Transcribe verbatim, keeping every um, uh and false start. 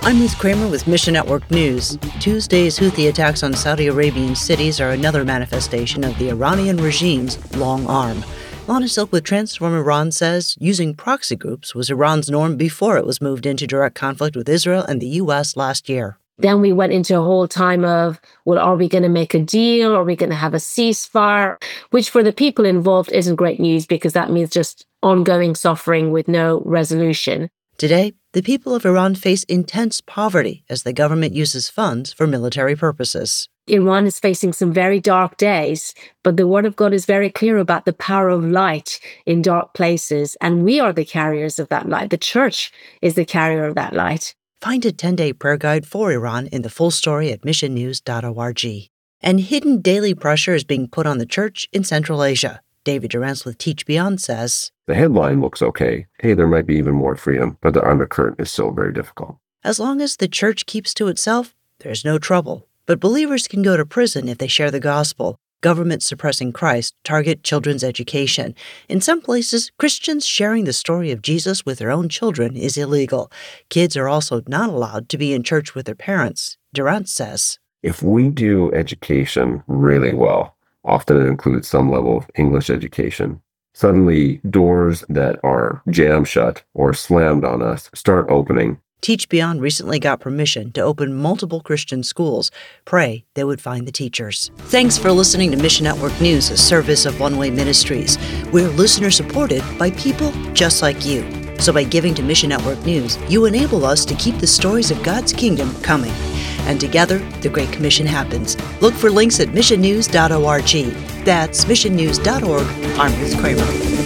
I'm Ruth Kramer with Mission Network News. Tuesday's Houthi attacks on Saudi Arabian cities are another manifestation of the Iranian regime's long arm. Lana Silk with Transform Iran says using proxy groups was Iran's norm before it was moved into direct conflict with Israel and the U S last year. Then we went into a whole time of, well, are we going to make a deal? Are we going to have a ceasefire? Which for the people involved isn't great news because that means just ongoing suffering with no resolution. Today, the people of Iran face intense poverty as the government uses funds for military purposes. Iran is facing some very dark days, but the Word of God is very clear about the power of light in dark places, and we are the carriers of that light. The church is the carrier of that light. Find a ten-day prayer guide for Iran in the full story at mission news dot org. And hidden daily pressure is being put on the church in Central Asia. David Durance with Teach Beyond says, the headline looks okay. Hey, there might be even more freedom, but the undercurrent is still very difficult. As long as the church keeps to itself, there's no trouble. But believers can go to prison if they share the gospel. Governments suppressing Christ target children's education. In some places, Christians sharing the story of Jesus with their own children is illegal. Kids are also not allowed to be in church with their parents. Durance says, if we do education really well, often it includes some level of English education, suddenly doors that are jammed shut or slammed on us start opening. Teach Beyond recently got permission to open multiple Christian schools. Pray they would find the teachers. Thanks for listening to Mission Network News, a service of One Way Ministries. We're listener-supported by people just like you. So by giving to Mission Network News, you enable us to keep the stories of God's kingdom coming. And together, the Great Commission happens. Look for links at mission news dot org. That's mission news dot org. I'm Ruth Kramer.